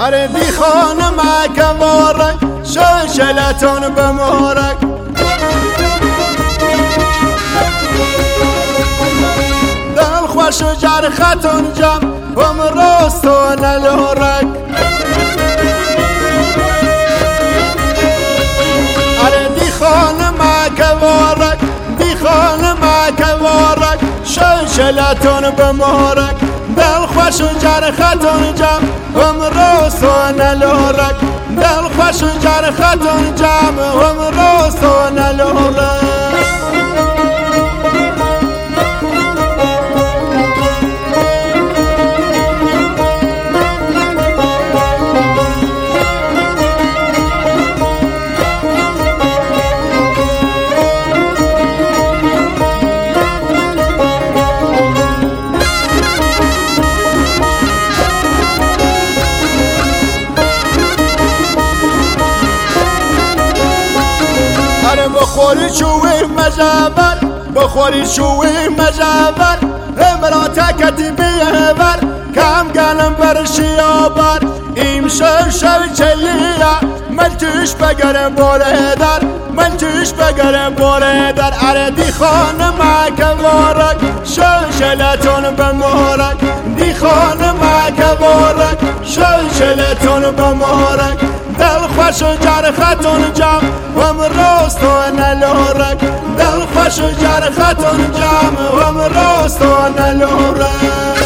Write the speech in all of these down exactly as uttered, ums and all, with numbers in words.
اره دی خانمک وارک شلشلتون بمارک دل خوش و جرختون جم بم راست و نلورک اره دی خانمک وارک دی خانمک وارک شلشلتون بمارک دل خوش و جرختون جم هم راست و نلورک دل خوش و جرختون جم هم راست و نلورک بخوری چوی مجابر بخوری چوی مجابر امراتکتی بیهبر کم گلم بر شیابر ایم شو شو چلیا من توش بگرم باره در من توش بگرم باره در اره دی خانمک وارک شلشلتون بمارک دی خانمک وارک شلشلتون بمارک دل خوش و جرختون جم هم راست و نلورک دل خوش و جرختون جم هم راست و نلورک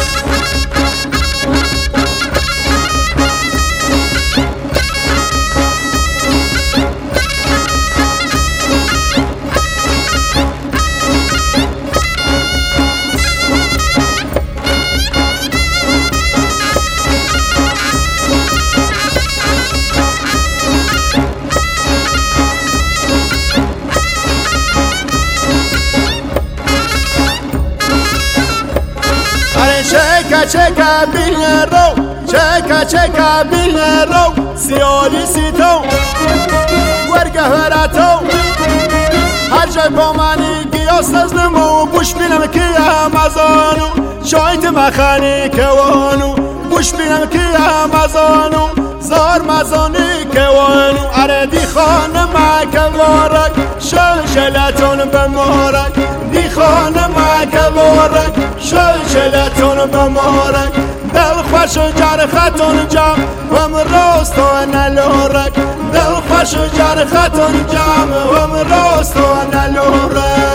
چکا چکا بیل رو چکا چکا بیل رو سیالی سیتو ورگه وراتو هر جای با منی گیاس نزدمو بوش بینم که امازانو شایت مخانی کوانو بوش بینم که امازانو زار مزانی کوانو اره دی خانمک وارک شلشلتون بمارک دی خانمک وارک شلشلتون بمارک دل خوش و جرختون جم هم راست و نلورک دل خوش و جرختون جم هم راست و نلورک